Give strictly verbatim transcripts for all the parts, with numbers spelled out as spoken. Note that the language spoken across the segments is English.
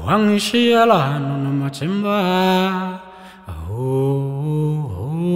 Wangishiala no machimba. Oh,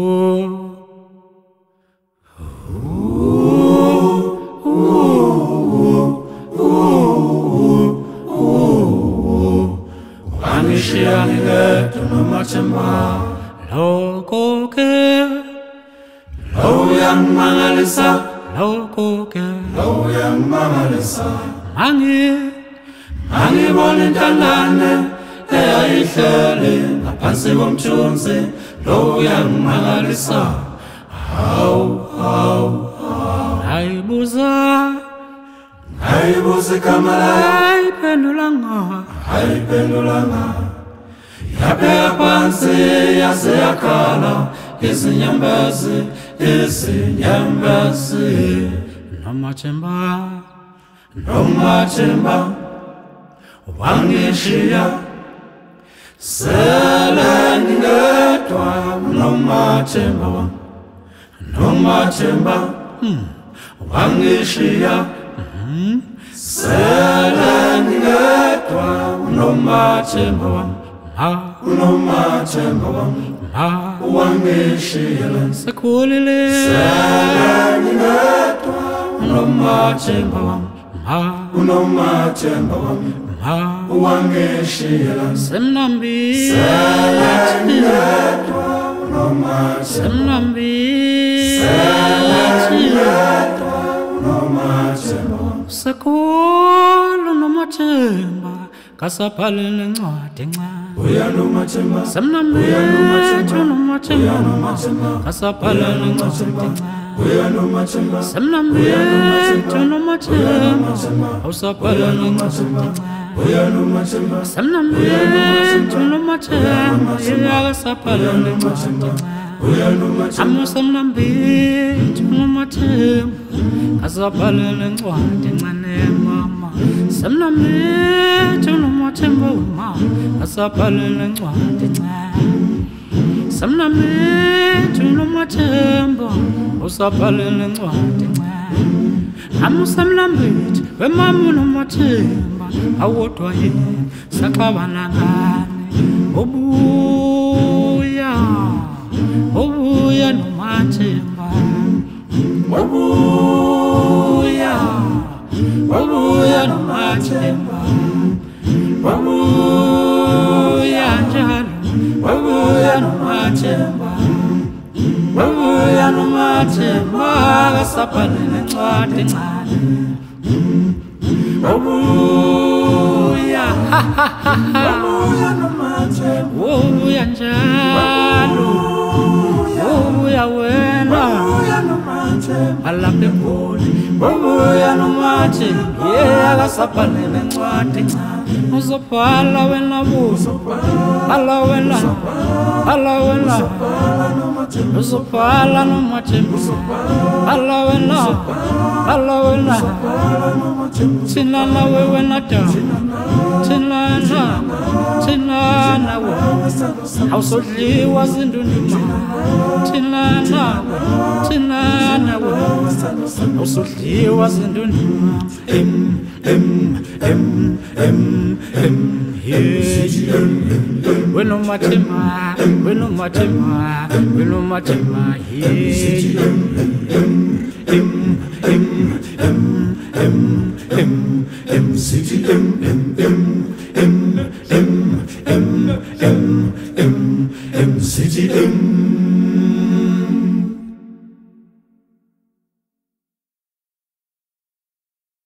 Wangishiala no machimba. Loko ke, lo yang mangalisa. Loko ke, lo yang mangalisa. Mangi. Angibona intandane eyayihlele ngaphansi komthunzi lo uyangimangalisa. Hawu hawu hayibuza hayibuza igama layo ayiphendulanga ayiphendulanga yabheka phansi yaze yakhala izinyembezi izinyembezi nomathemba nomathemba Wangishiya sele ngedwa nomathemba nomathemba Wangishiya sele ngedwa nomathemba nomathemba Wangishiya sekhulile sele ngedwa nomathemba unomathemba Wangishiya semnambi selengedwa unomathemba semnambi selengedwa unomathemba sekhulu nomathemba kasaphalele ncwadi encane uya nomathemba semnambi uya nomathemba kasaphalele ncwadi encane Uya nomathemba semnambi nomathemba awusaphala nomathemba uya nomathemba semnambi nomathemba yakasaphala nomathemba uya nomathemba amusemnambi nomathemba kasaphala lencwadi encane mama semnambi nomathemba uma kasaphala lencwadi encane Samnambi nomathemba usaphalele ncwadi encane amusamnambi wemama nomathemba awodwa yena saxabana ngane obuya obuya nomathemba obuya obuya nomathemba obuya njalo obuya nomathemba obuya nomathemba kasaphalele ncwadi encane obuya obuya nomathemba obuya njalo obuya wena obuya nomathemba alapha eGoli obuya nomathemba yakasaphalele ncwadi encane uzobhala wena buzo bhala wena bhala wena uzobhala nomathemba bhala wena bhala wena thina nawe wena da thina na thina nawe awusodliwa zindunduma thina nawe thina nawe awusodliwa zindunduma em em em em em we no mathemba we no mathemba we no mathemba hey em em em em em em em city em em em em em em em em em city em